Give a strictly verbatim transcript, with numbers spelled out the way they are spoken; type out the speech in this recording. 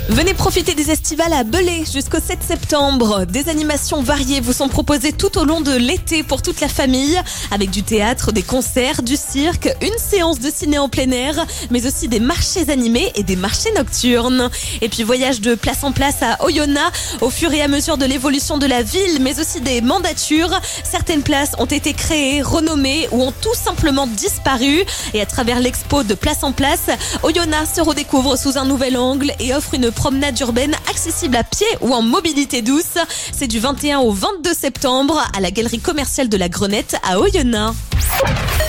Venez profiter des estivales à Belay jusqu'au sept septembre. Des animations variées vous sont proposées tout au long de l'été pour toute la famille, avec du théâtre, des concerts, du cirque, une séance de ciné en plein air, mais aussi des marchés animés et des marchés nocturnes. Et puis voyage de place en place à Oyonnax au fur et à mesure de l'évolution de la ville, mais aussi des mandatures. Certaines places ont été créées, renommées ou ont tout simplement disparu. Et à travers l'expo de place en place, Oyonnax se redécouvre sous un nouvel angle et offre une promenade urbaine accessible à pied ou en mobilité douce. C'est du vingt et un au vingt-deux septembre à la galerie commerciale de la Grenette à Oyonnax.